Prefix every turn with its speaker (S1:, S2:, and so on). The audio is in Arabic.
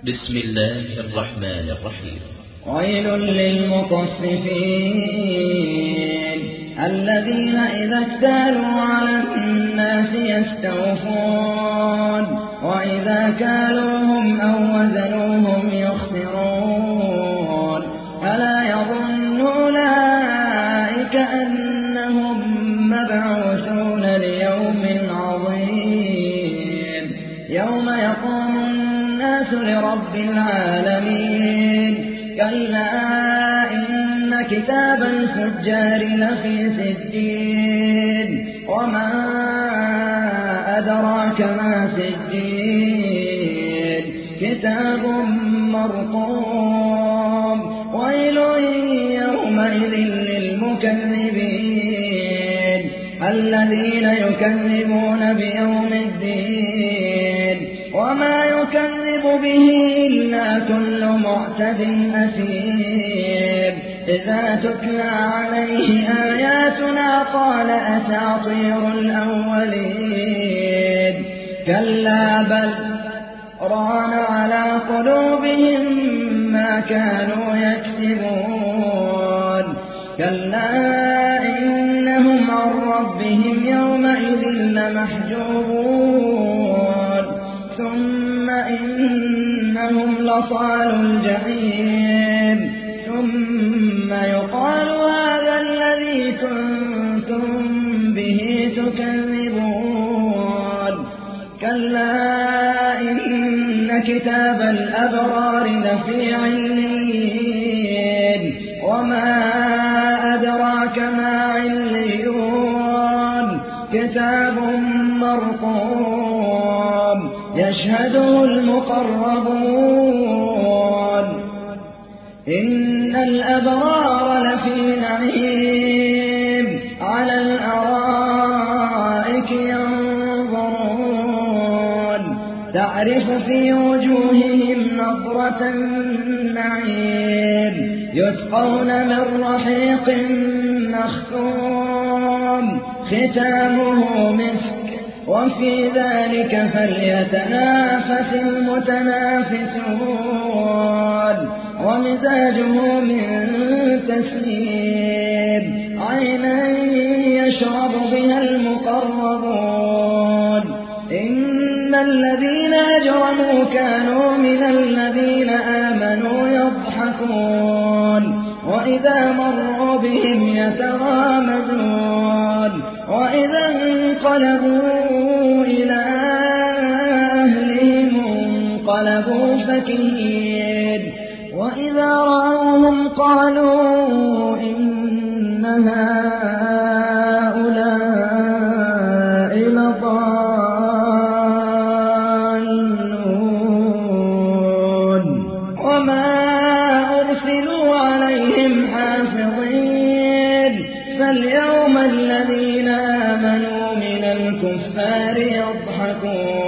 S1: بسم الله الرحمن الرحيم.
S2: ويل للمطففين الذين إذا اكتالوا على الناس يستوفون وإذا كالوهم أو وزنوهم يخسرون ألا يظن أولئك أنهم مبعوثون ليوم عظيم يوم يقوم الناس لرب العالمين كلا إن كتاب الفجار لفي سجين وما أدراك ما سجين كتاب مرقوم ويل يومئذ للمكذبين الذين يكذبون بيوم الدين وما يكذب به إلا كل معتد أثيم إذا تتلى عليه آياتنا قال أساطير الأولين كلا بل ران على قلوبهم ما كانوا يكسبون كلا إنهم عن ربهم يومئذ لمحجوبون ثم إنهم لصالوا الجحيم ثم يقال هذا الذي كنتم به تكذبون كلا إن كتاب الأبرار لفي عليين وما أدراك ما عليون كتاب مرقوم يشهده المقربون إن الأبرار لفي نعيم على الأرائك ينظرون تعرف في وجوههم نظرة النعيم يسقون من رحيق مختوم ختامه مسك وفي ذلك فليتنافس المتنافسون ومزاجه من تسنيم عينا يشرب بها المقربون إن الذين أجرموا كانوا من الذين آمنوا يضحكون وإذا مروا بهم يتغامزون وإذا انقلبوا إلى أهلهم انقلبوا فكهين وإذا رأوهم قالوا إن هؤلاء لضالون وما أرسلوا عليهم حافظين فاليوم الذين آمنوا من الكفار يضحكون